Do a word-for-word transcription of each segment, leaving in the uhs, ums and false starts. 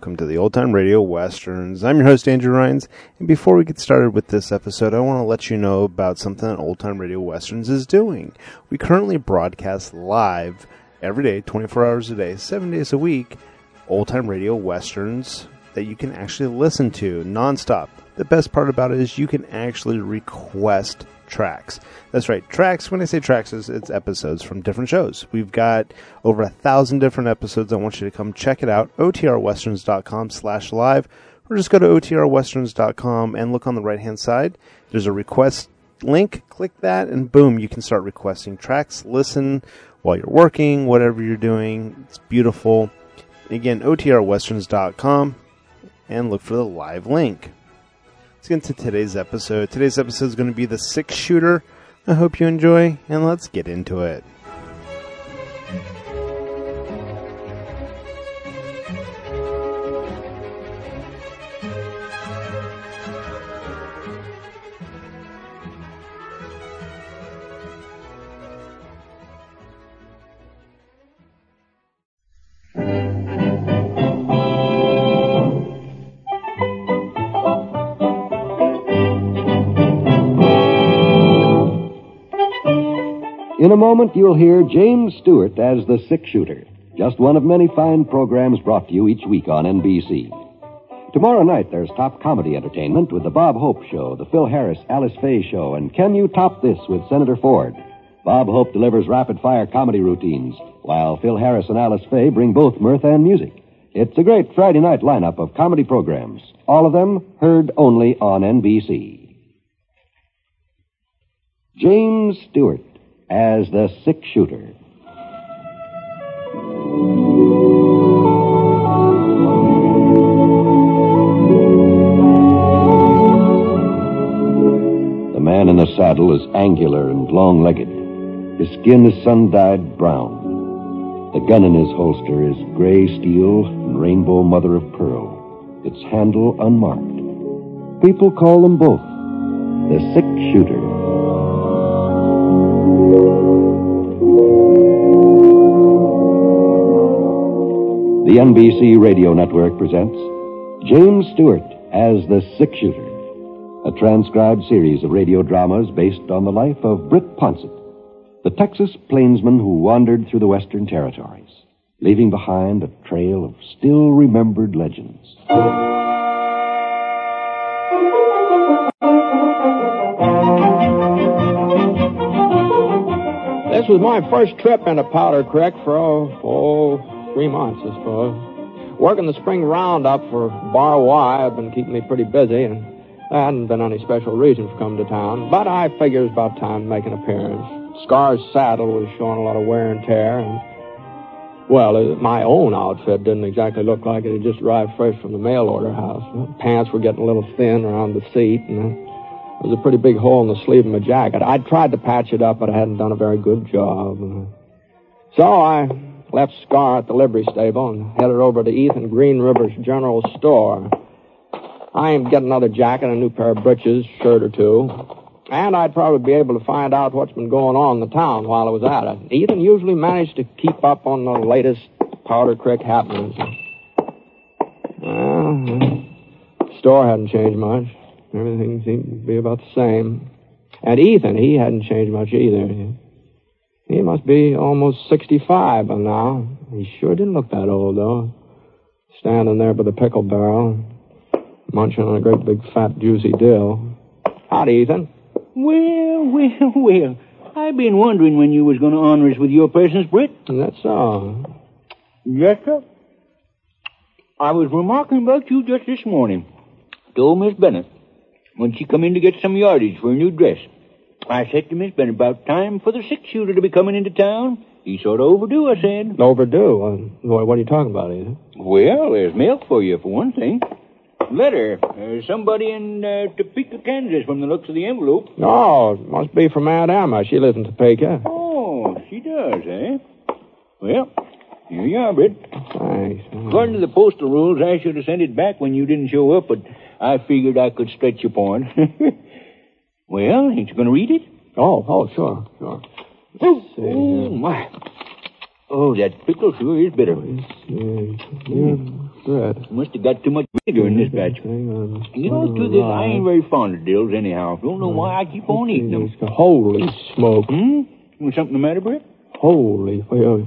welcome to the Old Time Radio Westerns. I'm your host, Andrew Rhynes, and before we get started with this episode, I want to let you know about something that Old Time Radio Westerns is doing. We currently broadcast live every day, twenty-four hours a day, seven days a week, Old Time Radio Westerns that you can actually listen to nonstop. The best part about it is you can actually request tracks. That's right, tracks. When I say tracks, it's, it's episodes from different shows. We've got over a thousand different episodes. I want you to come check it out. O T R westerns dot com slash live, or just go to O T R westerns dot com and look on the right hand side. There's a request link. Click that, and boom, you can start requesting tracks. Listen while you're working, whatever you're doing. It's beautiful. Again, O T R westerns dot com, and look for the live link. Let's get into today's episode. Today's episode is going to be the Six Shooter. I hope you enjoy, and let's get into it. In a moment, you'll hear James Stewart as the Six Shooter, just one of many fine programs brought to you each week on N B C. Tomorrow night, there's top comedy entertainment with The Bob Hope Show, The Phil Harris, Alice Faye Show, and Can You Top This with Senator Ford. Bob Hope delivers rapid-fire comedy routines, while Phil Harris and Alice Faye bring both mirth and music. It's a great Friday night lineup of comedy programs, all of them heard only on N B C. James Stewart as the Six Shooter. The man in the saddle is angular and long-legged. His skin is sun-dyed brown. The gun in his holster is gray steel and rainbow mother of pearl, its handle unmarked. People call them both the Six Shooter. The N B C Radio Network presents James Stewart as the Six Shooter, a transcribed series of radio dramas based on the life of Britt Ponsett, the Texas plainsman who wandered through the Western Territories, leaving behind a trail of still-remembered legends. This was my first trip into Powder Creek for, oh, oh three months, I suppose. Working the spring roundup for Bar Y had been keeping me pretty busy, and there hadn't been any special reason for coming to town. But I figured it was about time to make an appearance. Scar's saddle was showing a lot of wear and tear, and, well, my own outfit didn't exactly look like it had just arrived fresh from the mail order house. Pants were getting a little thin around the seat, and there was a pretty big hole in the sleeve of my jacket. I'd tried to patch it up, but I hadn't done a very good job. So I left Scar at the livery stable and headed over to Ethan Green River's General Store. I aimed to get another jacket, a new pair of breeches, shirt or two, and I'd probably be able to find out what's been going on in the town while I was at it. Ethan usually managed to keep up on the latest Powder Creek happenings. Well, the store hadn't changed much. Everything seemed to be about the same. And Ethan, he hadn't changed much either. He must be almost sixty-five by now. He sure didn't look that old, though. Standing there by the pickle barrel, munching on a great big fat juicy dill. Howdy, Ethan. Well, well, well. I've been wondering when you was going to honor us with your presence, Britt. That's all. Yes, sir. I was remarking about you just this morning. Told Miss Bennett when she come in to get some yardage for a new dress. I said to Miss Bennett, about time for the six-shooter to be coming into town. He's sort of overdue, I said. Overdue? Uh, what are you talking about, Ethan? Well, there's milk for you, for one thing. Letter. There's somebody in uh, Topeka, Kansas, from the looks of the envelope. Oh, it must be from Aunt Emma. She lives in Topeka. Oh, she does, eh? Well, here you are, Britt. Thanks. According to the postal rules, I should have sent it back when you didn't show up, but I figured I could stretch your point. Well, ain't you going to read it? Oh, oh, sure, sure. Oh, oh, my. Oh, that pickle sure is bitter. Yeah. Good. Must have got too much vinegar in this batch. On. You know, the truth is, I ain't very fond of dills anyhow. Don't know why I keep on eating them. Holy smoke. Hmm? Was something the matter, Brett? Holy. Uh,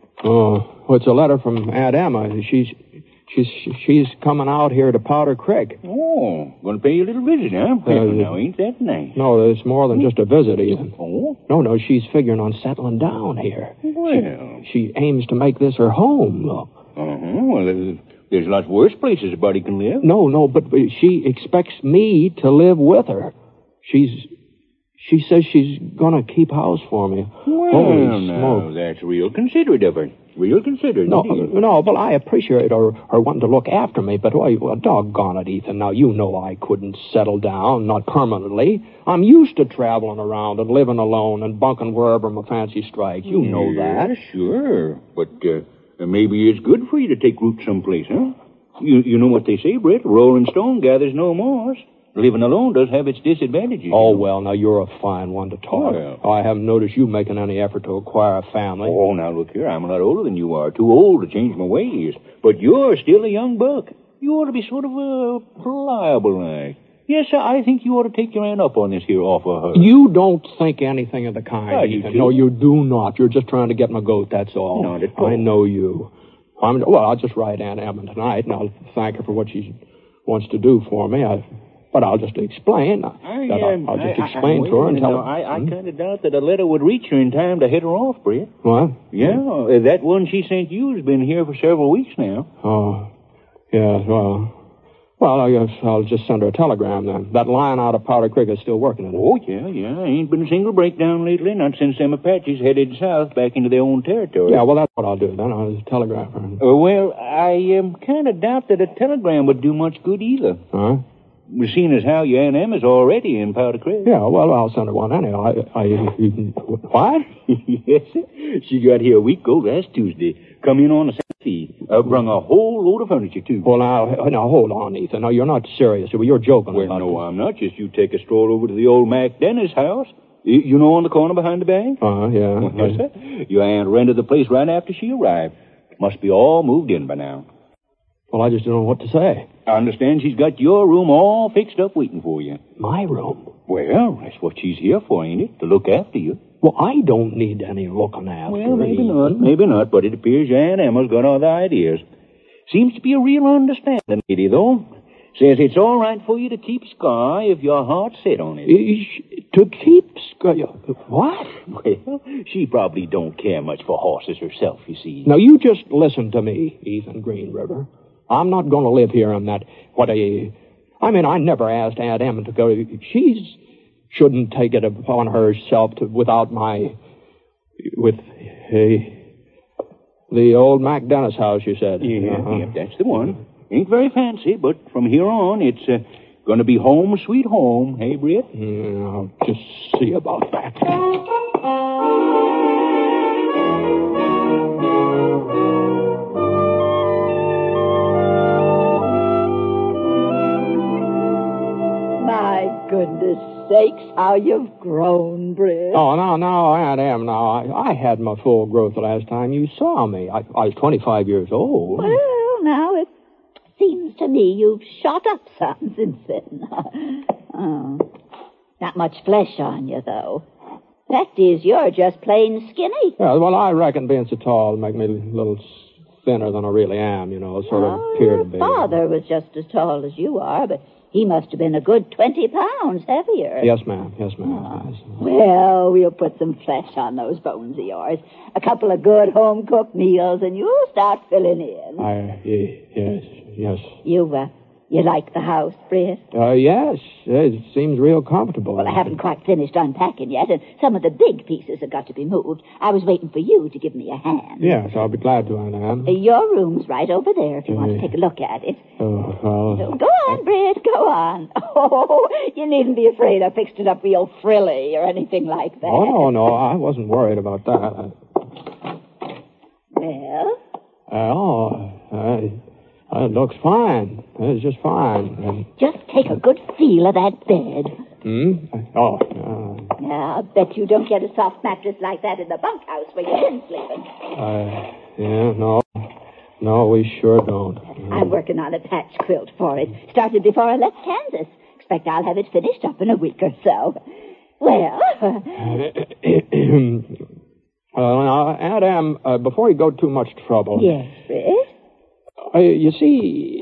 oh, it's a letter from Aunt Emma. She's she's she's coming out here to Powder Creek. Oh, going to pay you a little visit, huh? Uh, now, ain't that nice? No, it's more than just a visit, Ethan. Oh? No, no, she's figuring on settling down here. Well. She, she aims to make this her home, look. Uh-huh. Well, there's, there's lots worse places a body can live. No, no, but but she expects me to live with her. She's... She says she's going to keep house for me. Well, Holy now, smoke. that's real considerate of her. Real considerate. No, indeed. no, but I appreciate her, her wanting to look after me. But, why, well, doggone it, Ethan. Now, you know I couldn't settle down, not permanently. I'm used to traveling around and living alone and bunking wherever my fancy strikes. You know yeah, that. Sure. But uh, maybe it's good for you to take root someplace, huh? You, you know what they say, Britt? Rolling stone gathers no moss. Living alone does have its disadvantages. Oh, you know. well, now, you're a fine one to talk. Well. I haven't noticed you making any effort to acquire a family. Oh, now, look here. I'm a lot older than you are. Too old to change my ways. But you're still a young buck. You ought to be sort of uh, pliable like. Yes, sir, I think you ought to take your aunt up on this here offer her. You don't think anything of the kind, I do, Ethan. too. No, you do not. You're just trying to get my goat, that's all. Not at all. I know you. I'm, well, I'll just write Aunt Emma tonight, and I'll thank her for what she wants to do for me. I, but I'll just explain. I, that I'll, um, I'll just I, explain I, to her and you tell know, her. I, I Hmm? kind of doubt that a letter would reach her in time to head her off, Britt. What? Yeah, uh, that one she sent you has been here for several weeks now. Oh, yeah, well... Well, I guess I'll just send her a telegram then. That line out of Powder Creek is still working, isn't it? Oh, yeah, yeah. Ain't been a single breakdown lately, not since them Apaches headed south back into their own territory. Yeah, well, that's what I'll do then. I'll just telegraph her. Uh, well, I um, kind of doubt that a telegram would do much good either. Huh? Seeing as how your Aunt Emma's already in Powder Creek. Yeah, well, I'll send her one anyhow. I, I, you, what? Yes, sir. She got here a week ago last Tuesday. Come in on a Saturday. Uh, brung a whole load of furniture, too. Well, now, now, hold on, Ethan. No, you're not serious. You're joking Well, about no, this. I'm not. Just you take a stroll over to the old Mac Dennis house. You, you know, on the corner behind the bank? Uh, yeah. Yes, sir. Your aunt rented the place right after she arrived. Must be all moved in by now. Well, I just don't know what to say. I understand she's got your room all fixed up waiting for you. My room? Well, that's what she's here for, ain't it? To look after you. Well, I don't need any looking after. Well, maybe Ethan. not, maybe not, but it appears your Aunt Emma's got other ideas. Seems to be a real understanding lady, though. Says it's all right for you to keep Sky if your heart's set on it. Ish, to keep... Sc- what? Well, she probably don't care much for horses herself, you see. Now, you just listen to me, Ethan Green River. I'm not going to live here on that... What a... I mean, I never asked Aunt Emma to go... She's... shouldn't take it upon herself to, without my... With... Uh, the old Mac Dennis house, you said. Yeah, Uh-huh. yeah, that's the one. Ain't very fancy, but from here on, it's uh, going to be home sweet home, hey, Britt? Yeah, I'll just see about that. My goodness sakes, how you've grown, Britt. Oh, no, no, Aunt Em, now, I, I had my full growth the last time you saw me. I, I was twenty-five years old. Well, now it seems to me you've shot up some since then. Oh, not much flesh on you, though. Fact is, you're just plain skinny. Yeah, well, I reckon being so tall will make me a little thinner than I really am, you know, sort of Oh, appear to your be. father was just as tall as you are, but he must have been a good twenty pounds heavier. Yes, ma'am, yes, ma'am. Yes. Well, we'll put some flesh on those bones of yours. A couple of good home-cooked meals, and you'll start filling in. I, y- yes, yes. You, uh, you like the house, Britt? Uh, yes, it seems real comfortable. Well, I haven't quite finished unpacking yet, and some of the big pieces have got to be moved. I was waiting for you to give me a hand. Yes, I'll be glad to, Aunt Em. Uh, Your room's right over there if you want to take a look at it. Oh, well... So go on, Britt, go on. Oh, you needn't be afraid I fixed it up real frilly or anything like that. Oh, no, no, I wasn't worried about that. Well? Uh, oh, uh, it looks fine. It's just fine. Um, Just take a good feel of that bed. hmm? Oh, uh, Now, I'll bet you don't get a soft mattress like that in the bunkhouse where you've been sleeping. uh, yeah, no. No, we sure don't. I'm working on a patch quilt for it. Started before I left Kansas. Expect I'll have it finished up in a week or so. Well... uh, now, Aunt Em, uh, before you go too much trouble... Yes, Fred? Uh, you see...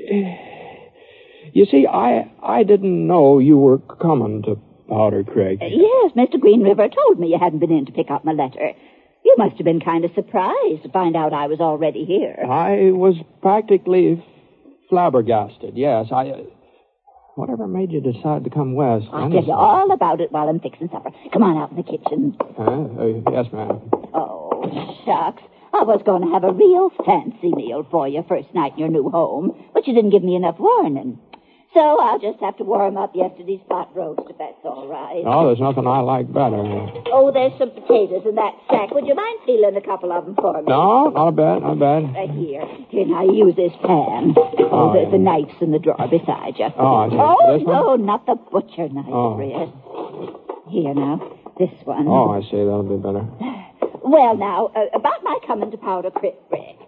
You see, I I didn't know you were coming to Powder Creek. Uh, yes, Mister Green River told me you hadn't been in to pick up my letter. You must have been kind of surprised to find out I was already here. I was practically flabbergasted, yes. I... Uh, whatever made you decide to come west? I'll tell you all about it while I'm fixing supper. Come on out in the kitchen. Huh? Uh, yes, ma'am. Oh, shucks. I was going to have a real fancy meal for you first night in your new home, but you didn't give me enough warning. So I'll just have to warm up yesterday's pot roast, if that's all right. Oh, there's nothing I like better. Oh, there's some potatoes in that sack. Would you mind peeling a couple of them for me? No, not bad, not bad. Right here. Here, now, use this pan. Oh, Oh, the, yeah. the knife's in the drawer beside you. Oh, I see. Oh, This one? no, not the butcher knife, Oh. Fred. Here, now, this one. Oh, I see. That'll be better. Well, now, uh, about my coming to Powder Creek, Fred.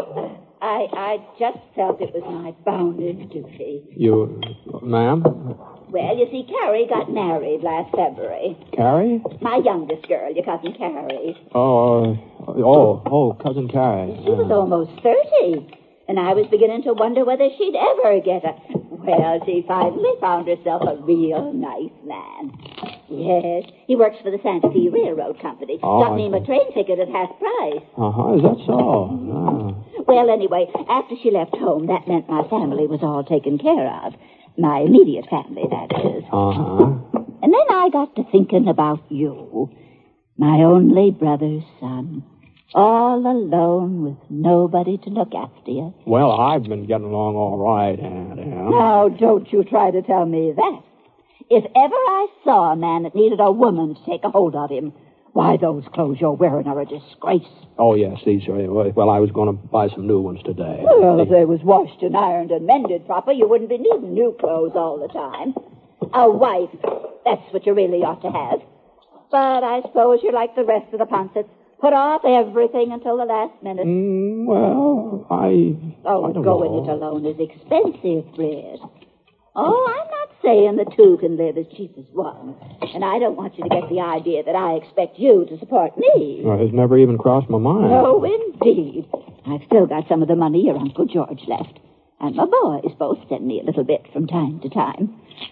I I just felt it was my bounden duty. You, ma'am? Well, you see, Carrie got married last February. Carrie? My youngest girl, your cousin Carrie. Oh, uh, oh, oh, Cousin Carrie. She was almost thirty, and I was beginning to wonder whether she'd ever get a... Well, she finally found herself a real nice man. Yes, he works for the Santa Fe Railroad Company. Oh, Got I me see. my train ticket at half price. Uh-huh, is that so? Ah. Well, anyway, after she left home, that meant my family was all taken care of. My immediate family, that is. Uh-huh. And then I got to thinking about you, my only brother's son. All alone with nobody to look after you. Well, I've been getting along all right, Aunt Em. Now, don't you try to tell me that. If ever I saw a man that needed a woman to take a hold of him, why, those clothes you're wearing are a disgrace. Oh, yes, these are... Well, I was going to buy some new ones today. Well, if they was washed and ironed and mended proper, you wouldn't be needing new clothes all the time. A wife, that's what you really ought to have. But I suppose you're like the rest of the Ponsets. Put off everything until the last minute. Mm, well, I... Oh, I don't going know. it alone is expensive, Fred. Oh, I'm not saying the two can live as cheap as one. And I don't want you to get the idea that I expect you to support me. Well, it's never even crossed my mind. No, indeed. I've still got some of the money your Uncle George left. And my boys both send me a little bit from time to time.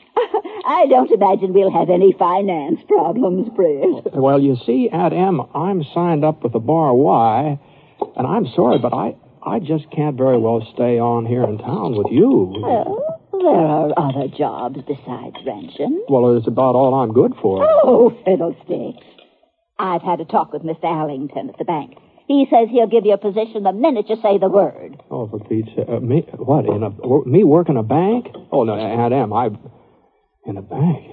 I don't imagine we'll have any finance problems, Fred. Well, you see, Aunt Em, I'm signed up with the Bar Y, and I'm sorry, but I, I just can't very well stay on here in town with you. Well, there are other jobs besides ranching. Well, it's about all I'm good for. Oh, fiddlesticks. I've had a talk with Mister Allington at the bank. He says he'll give you a position the minute you say the word. Oh, for Pete's sake. Uh, me, what, in a, me work in a bank? Oh, no, Aunt Em, I... In a bank?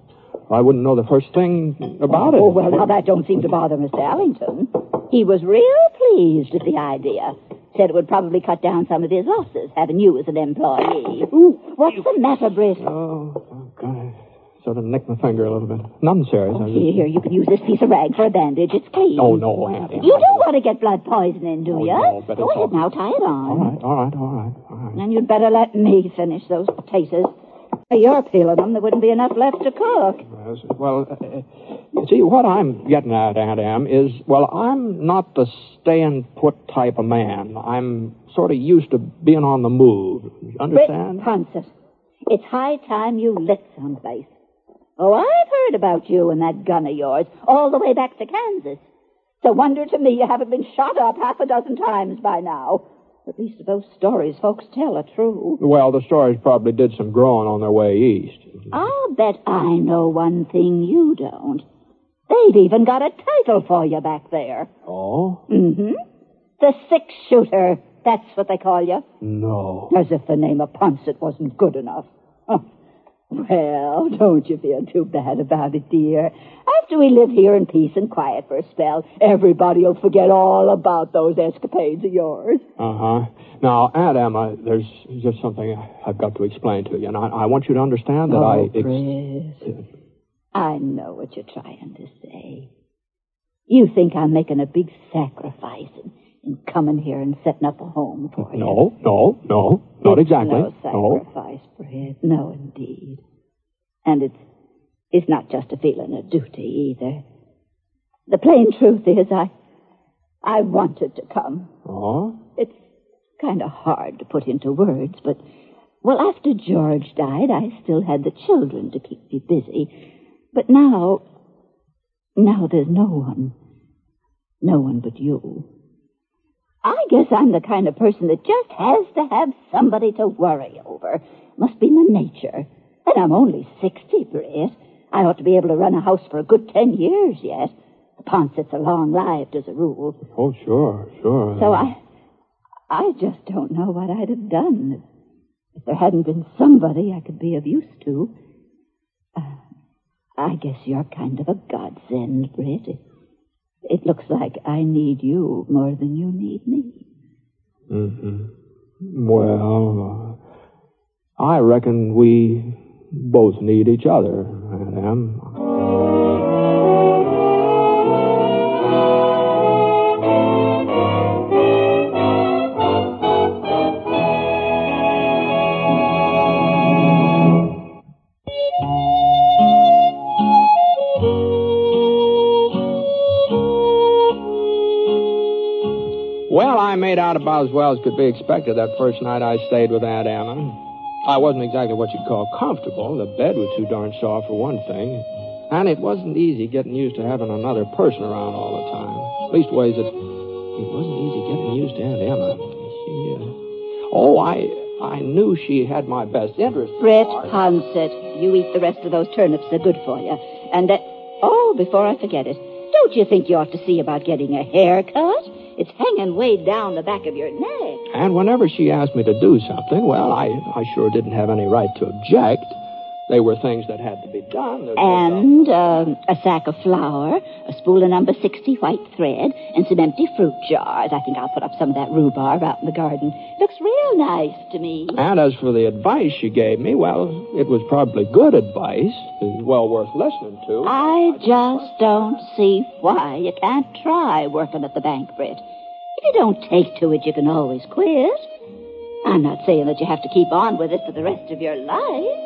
I wouldn't know the first thing about it. Oh, well, now that don't seem to bother Mister Allington. He was real pleased at the idea. Said it would probably cut down some of his losses, having you as an employee. Ooh, what's the matter, Britt? Oh, God. Sort of nicked my finger a little bit. Nothing serious. I Oh, just- here, you can use this piece of rag for a bandage. It's clean. Oh, no, Aunt Em. You don't want to get blood poisoning, do Oh, you? no, but Go it's ahead all- now, tie it on. All right, all right, all right, all right. And you'd better let me finish those potatoes. If you're peeling them, there wouldn't be enough left to cook. Yes, well, uh, you see, what I'm getting at, Aunt Em, is, well, I'm not the stay-and-put type of man. I'm sort of used to being on the move. You understand? Britt Ponsett, it's high time you lit someplace. Oh, I've heard about you and that gun of yours all the way back to Kansas. It's a wonder to me you haven't been shot up half a dozen times by now. At least if those stories folks tell are true. Well, the stories probably did some growing on their way east. I'll bet I know one thing you don't. They've even got a title for you back there. Oh? Mm-hmm. The six-shooter. That's what they call you. No. As if the name of Ponsett wasn't good enough. Oh. Well, don't you feel too bad about it, dear. After we live here in peace and quiet for a spell, everybody will forget all about those escapades of yours. Uh-huh. Now, Aunt Emma, there's just something I've got to explain to you, and I, I want you to understand that oh, I... Ex- Chris, I know what you're trying to say. You think I'm making a big sacrifice and in coming here and setting up a home for you. No, no, no, not It's exactly. no sacrifice, Brett. No, indeed. And it's it's not just a feeling of duty either. The plain truth is, I I wanted to come. Oh? It's kind of hard to put into words, but well, after George died, I still had the children to keep me busy. But now, now there's no one, no one but you. I guess I'm the kind of person that just has to have somebody to worry over. Must be my nature. And I'm only sixty, Brett. I ought to be able to run a house for a good ten years yet. The Ponsets are long-lived as a rule. Oh, sure, sure. So I, I just don't know what I'd have done if, if there hadn't been somebody I could be of use to. Uh, I guess you're kind of a godsend, Brett. It, it looks like I need you more than you need me. Mm-hmm. Well, uh, I reckon we both need each other, Madam. Well, I made out about as well as could be expected that first night I stayed with Aunt Emma. I wasn't exactly what you'd call comfortable. The bed was too darn soft for one thing. And it wasn't easy getting used to having another person around all the time. Leastways, it, it wasn't easy getting used to Aunt Emma. She, uh, oh, I I knew she had my best interest. Brett Ponset, you eat the rest of those turnips. They're good for you. And that... Oh, before I forget it, don't you think you ought to see about getting a haircut? It's hanging way down the back of your neck. And whenever she asked me to do something, well, I, I sure didn't have any right to object. They were things that had to be done. There's And um, a sack of flour, a spool of number sixty white thread, and some empty fruit jars. I think I'll put up some of that rhubarb out in the garden. Looks real nice to me. And as for the advice she gave me, well, it was probably good advice. It was well worth listening to. I just don't see why you can't try working at the bank, Brett. If you don't take to it, you can always quit. I'm not saying that you have to keep on with it for the rest of your life.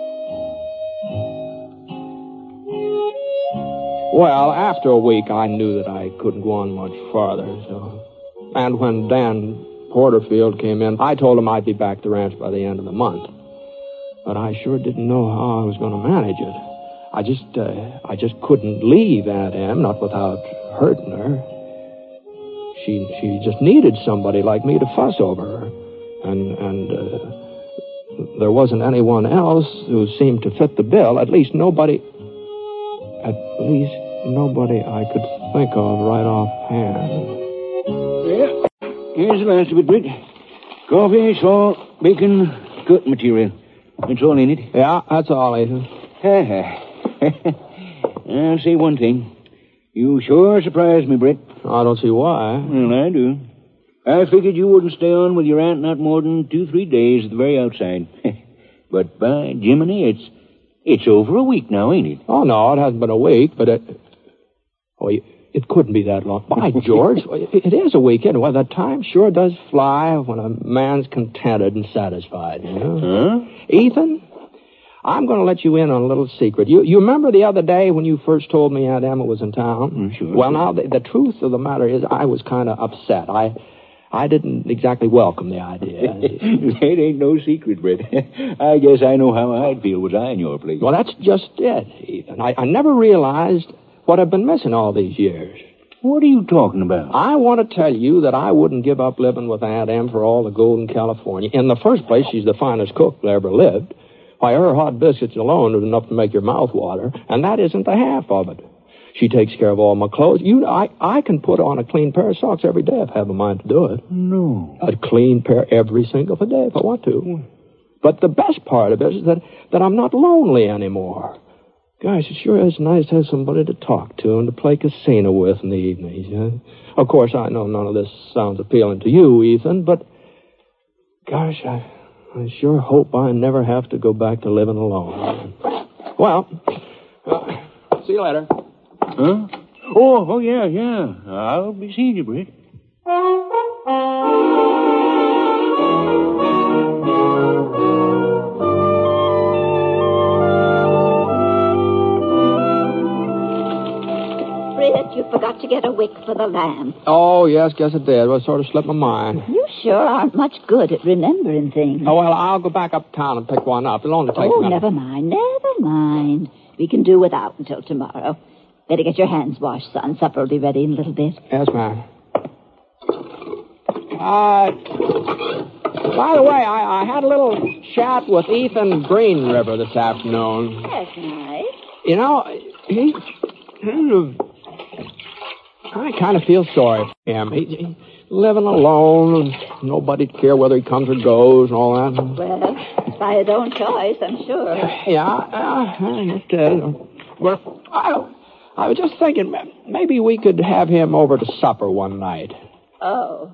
Well, after a week, I knew that I couldn't go on much farther, so... And when Dan Porterfield came in, I told him I'd be back at the ranch by the end of the month. But I sure didn't know how I was going to manage it. I just, uh, I just couldn't leave Aunt Em, not without hurting her. She, she just needed somebody like me to fuss over her. And, and, uh, there wasn't anyone else who seemed to fit the bill. At least nobody... At least nobody I could think of right offhand. Yeah. Here's the last of it, Britt. Coffee, salt, bacon, cut material. That's all in it. Yeah, that's all, Ethan. I'll say one thing. You sure surprised me, Britt. I don't see why. Well, I do. I figured you wouldn't stay on with your aunt not more than two, three days at the very outside. But by Jiminy, it's it's over a week now, ain't it? Oh, no, it hasn't been a week, but it... Oh, it couldn't be that long. By George, it is a week, anyway. Well, the time sure does fly when a man's contented and satisfied, you know? Huh? Ethan, I'm going to let you in on a little secret. You you remember the other day when you first told me Aunt Emma was in town? Mm, sure. Well, now, the, the truth of the matter is I was kind of upset. I... I didn't exactly welcome the idea. That ain't no secret, Brett. I guess I know how I'd feel was I in your place. Well, that's just it, Ethan. I, I never realized what I've been missing all these years. What are you talking about? I want to tell you that I wouldn't give up living with Aunt Em for all the gold in California. In the first place, she's the finest cook that ever lived. Why, her hot biscuits alone are enough to make your mouth water, and that isn't the half of it. She takes care of all my clothes. You, I, I can put on a clean pair of socks every day if I have a mind to do it. No. A clean pair every single day if I want to. But the best part of it is that, that I'm not lonely anymore. Gosh, it sure is nice to have somebody to talk to and to play casino with in the evenings. Huh? Of course, I know none of this sounds appealing to you, Ethan, but gosh, I, I sure hope I never have to go back to living alone. Well, uh, see you later. Huh? Oh, oh, yeah, yeah. I'll be seeing you, Britt. forgot to get a wick for the lamp. Oh, yes, guess it did. Well, it sort of slipped my mind. You sure aren't much good at remembering things. Oh, well, I'll go back uptown and pick one up. It'll only take Oh, a minute. never mind, never mind. We can do without until tomorrow. Better get your hands washed, son. Supper will be ready in a little bit. Yes, ma'am. Uh, by the way, I, I had a little chat with Ethan Green River this afternoon. That's nice. You know, he... I kind of feel sorry for him. He, he living alone, and nobody'd care whether he comes or goes and all that. Well, it's by his own choice, I'm sure. Yeah, uh, it is. Well, I, I was just thinking, maybe we could have him over to supper one night. Oh.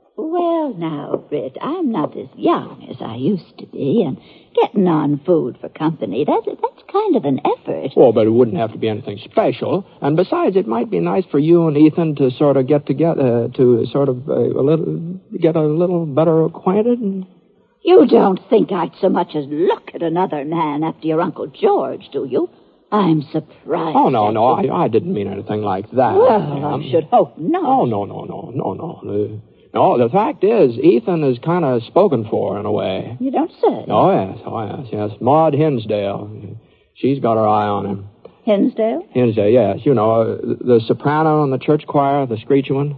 Well, now, Britt, I'm not as young as I used to be, and getting on food for company, that, that's kind of an effort. Oh, but it wouldn't have to be anything special. And besides, it might be nice for you and Ethan to sort of get together, uh, to sort of uh, a little, get a little better acquainted. And... You don't think I'd so much as look at another man after your Uncle George, do you? I'm surprised. Oh, no, no, I, I didn't mean anything like that. Well, um, I should hope not. Oh, no, no, no, no, no. Uh, no, the fact is, Ethan is kind of spoken for in a way. You don't say. Oh, yes, oh, yes, yes. Maud Hinsdale. She's got her eye on him. Hinsdale? Hinsdale, yes. You know, uh, the soprano in the church choir, the screechy one.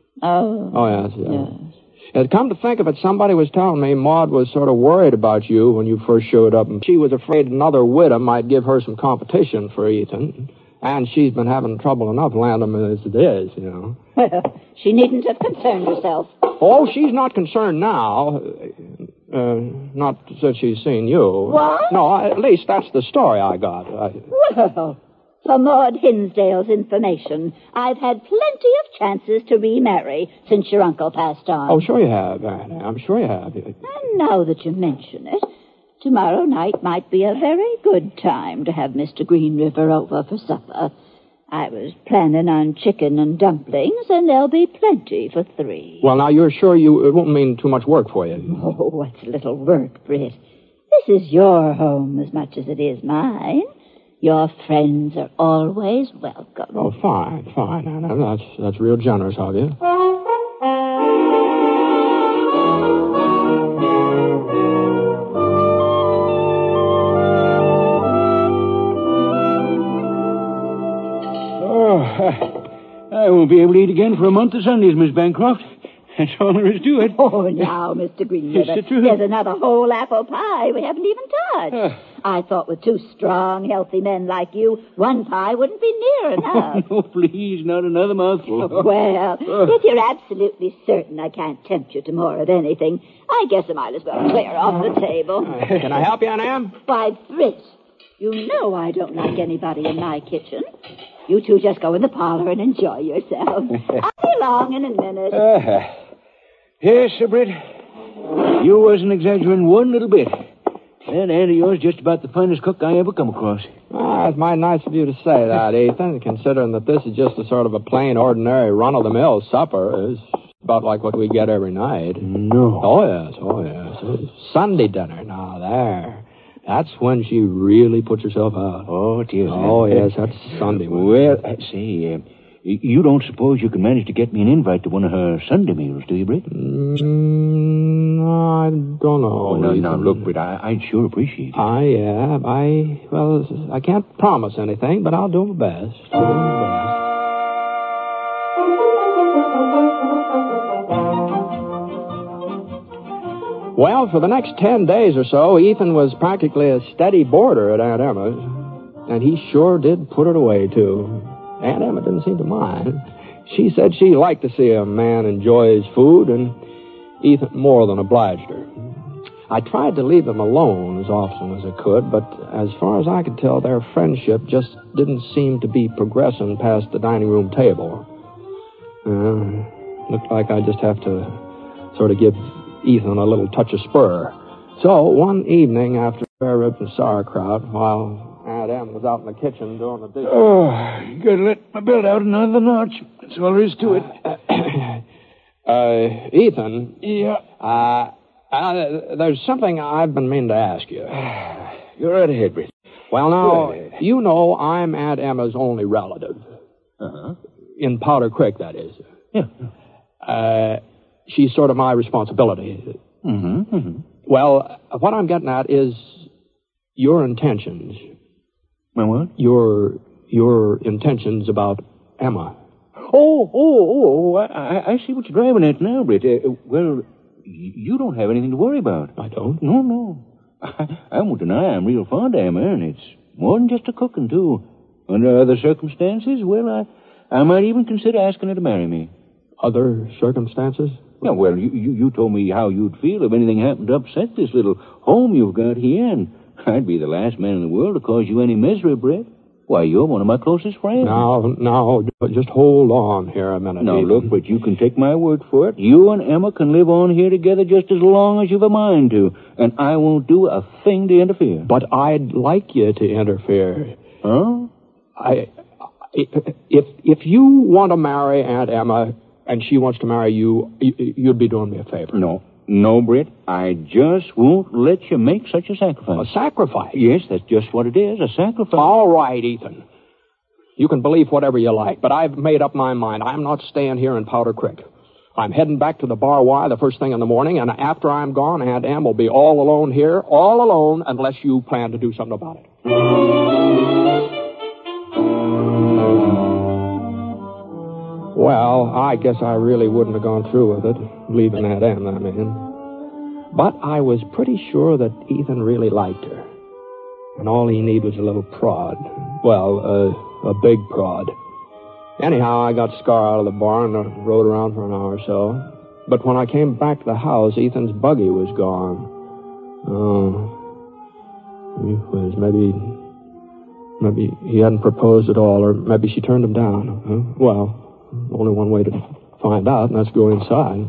Oh. Oh, yes. yes. Yes. And come to think of it, somebody was telling me Maud was sort of worried about you when you first showed up, and she was afraid another widow might give her some competition for Ethan. And she's been having trouble enough landing him as it is, you know. Well, she needn't have concerned herself. Oh, she's not concerned now. Uh, not since she's seen you. What? No, at least that's the story I got. I... Well, for Maud Hinsdale's information, I've had plenty of chances to remarry since your uncle passed on. Oh, sure you have, Anne. I'm sure you have. And now that you mention it, tomorrow night might be a very good time to have Mister Green River over for supper. I was planning on chicken and dumplings, and there'll be plenty for three. Well, now, you're sure you it won't mean too much work for you? Oh, what's a little work, Britt? This is your home as much as it is mine. Your friends are always welcome. Oh, fine, fine, Anna. That's, that's real generous of you. I won't be able to eat again for a month of Sundays, Miss Bancroft. That's all there is to it. Oh, now, Mister Green River, It's the truth. there's another whole apple pie we haven't even touched. Uh. I thought with two strong, healthy men like you, one pie wouldn't be near enough. Oh, please, not another mouthful. Well, if you're absolutely certain I can't tempt you to more of anything, I guess I might as well clear off the table. Can I help you, Aunt Em? Why, Britt, you know I don't like anybody in my kitchen. You two just go in the parlor and enjoy yourselves. I'll be along in a minute. Uh, yes, Sir Britt. You wasn't exaggerating one little bit. That aunt of yours just about the finest cook I ever come across. Ah, it's mighty nice of you to say that, Ethan, considering that this is just a sort of a plain, ordinary, run-of-the-mill supper. It's about like what we get every night. No. Oh, yes, oh, yes. It's Sunday dinner. Now, there. That's when she really puts herself out. Oh, dear. Oh, yes, that's Sunday. Well, uh, say, uh, you don't suppose you can manage to get me an invite to one of her Sunday meals, do you, Britt? Mm, I don't know. Oh, no, Ethan. no, look, Britt, I, I'd sure appreciate it. I, yeah, I, well, I can't promise anything, but I'll do my best. Do my best. Well, for the next ten days or so, Ethan was practically a steady boarder at Aunt Emma's. And he sure did put it away, too. Aunt Emma didn't seem to mind. She said she liked to see a man enjoy his food, and Ethan more than obliged her. I tried to leave them alone as often as I could, but as far as I could tell, their friendship just didn't seem to be progressing past the dining room table. Uh, looked like I just have to sort of give Ethan a little touch of spur. So, one evening after spare ribs and sauerkraut, while Aunt Em was out in the kitchen doing the dishes... Oh, you gotta let my belt out another notch. That's all there is to it. uh, Ethan... Yeah? Uh, uh, there's something I've been meaning to ask you. You're right ahead, Britt. Well, now, Go ahead. you know I'm Aunt Emma's only relative. Uh-huh. in Powder Creek, that is. Yeah. Uh, she's sort of my responsibility. Mm-hmm, mm-hmm. Well, what I'm getting at is your intentions. My what? Your, your intentions about Emma. Oh, oh, oh, oh, I, I see what you're driving at now, Britt. Uh, well, you don't have anything to worry about. I don't? No, no. I, I won't deny I'm real fond of Emma, and it's more than just a cooking, too. Under other circumstances, well, I, I might even consider asking her to marry me. Other circumstances? Yeah, well, you, you, you told me how you'd feel if anything happened to upset this little home you've got here, and I'd be the last man in the world to cause you any misery, Britt. Why, you're one of my closest friends. Now, now, just hold on here a minute. Now, Ethan. look, but you can take my word for it. You and Emma can live on here together just as long as you've a mind to, and I won't do a thing to interfere. But I'd like you to interfere. Huh? I, if if you want to marry Aunt Emma and she wants to marry you, you'd be doing me a favor. No. No, Britt, I just won't let you make such a sacrifice. A sacrifice? Yes, that's just what it is, a sacrifice. All right, Ethan. You can believe whatever you like, but I've made up my mind. I'm not staying here in Powder Creek. I'm heading back to the Bar Y the first thing in the morning, and after I'm gone, Aunt Em will be all alone here, all alone, unless you plan to do something about it. Well, I guess I really wouldn't have gone through with it, leaving Aunt Em, I mean. But I was pretty sure that Ethan really liked her. And all he needed was a little prod. Well, uh, a big prod. Anyhow, I got Scar out of the barn and rode around for an hour or so. But when I came back to the house, Ethan's buggy was gone. Oh. He was maybe... Maybe he hadn't proposed at all, or maybe she turned him down. Huh? Well... Only one way to find out, and that's go inside.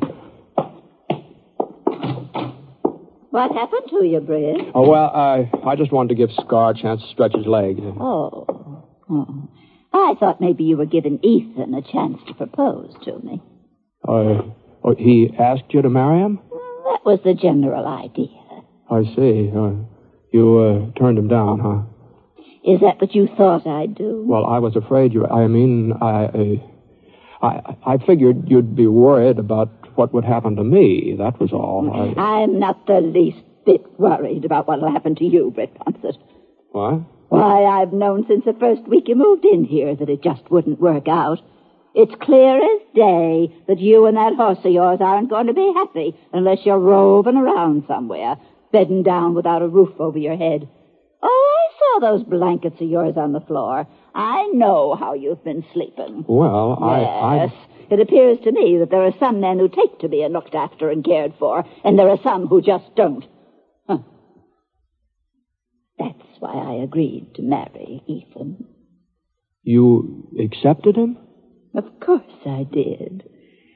What happened to you, Britt? Oh, well, I I just wanted to give Scar a chance to stretch his legs. Oh. oh. I thought maybe you were giving Ethan a chance to propose to me. Uh, oh, he asked you to marry him? That was the general idea. I see. Uh, you uh, turned him down, huh? Is that what you thought I'd do? Well, I was afraid you... I mean, I... Uh, I, I figured you'd be worried about what would happen to me. That was all. I... I'm not the least bit worried about what'll happen to you, Britt Ponsett. What? Why, I've known since the first week you moved in here that it just wouldn't work out. It's clear as day that you and that horse of yours aren't going to be happy unless you're roving around somewhere, bedding down without a roof over your head. Oh, I saw those blankets of yours on the floor. I know how you've been sleeping. Well, I... Yes. I... It appears to me that there are some men who take to being looked after and cared for, and there are some who just don't. Huh. That's why I agreed to marry Ethan. You accepted him? Of course I did.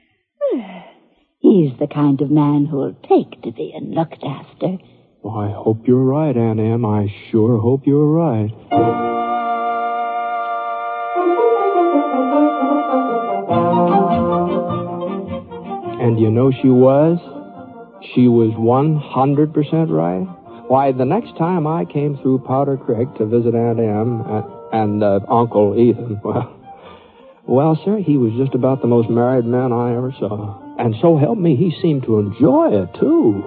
He's the kind of man who'll take to being looked after. Well, I hope you're right, Aunt Em. I sure hope you're right. And you know she was? She was one hundred percent right. Why, the next time I came through Powder Creek to visit Aunt Em and, and uh, Uncle Ethan, well, well, sir, he was just about the most married man I ever saw. And so help me, he seemed to enjoy it, too.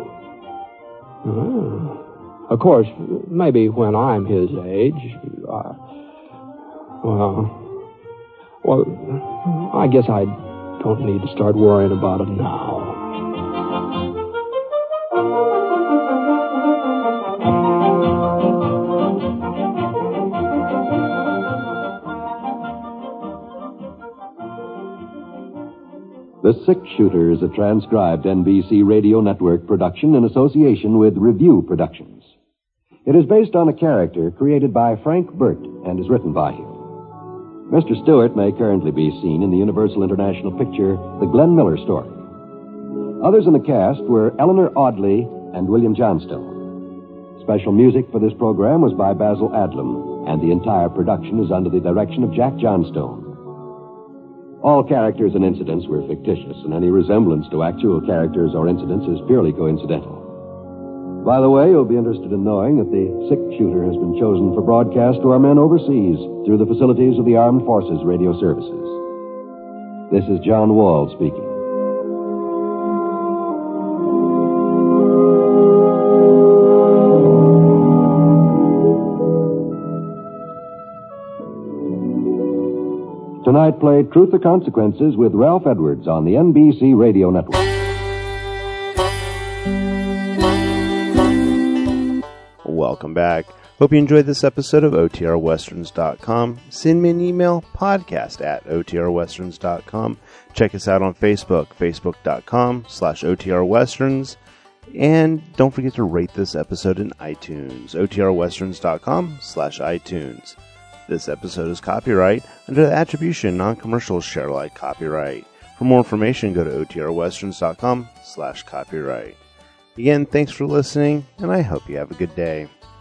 Oh. Of course, maybe when I'm his age, uh, well, well, I guess I don't need to start worrying about it now. The Six Shooter is a transcribed N B C Radio Network production in association with Review Productions. It is based on a character created by Frank Burt and is written by him. Mister Stewart may currently be seen in the Universal International picture, The Glenn Miller Story. Others in the cast were Eleanor Audley and William Johnstone. Special music for this program was by Basil Adlam, and the entire production is under the direction of Jack Johnstone. All characters and incidents were fictitious, and any resemblance to actual characters or incidents is purely coincidental. By the way, you'll be interested in knowing that the Six Shooter has been chosen for broadcast to our men overseas through the facilities of the Armed Forces Radio Services. This is John Wall speaking. Tonight play Truth or Consequences with Ralph Edwards on the N B C Radio Network. Welcome back. Hope you enjoyed this episode of O T R Westerns dot com. Send me an email, podcast at O T R Westerns dot com. Check us out on Facebook, facebook.com slash OTRWesterns. And don't forget to rate this episode in iTunes, O T R Westerns dot com slash iTunes. This episode is copyright under the Attribution Non-Commercial Share Alike copyright. For more information, go to O T R Westerns dot com slash copyright. Again, thanks for listening, and I hope you have a good day.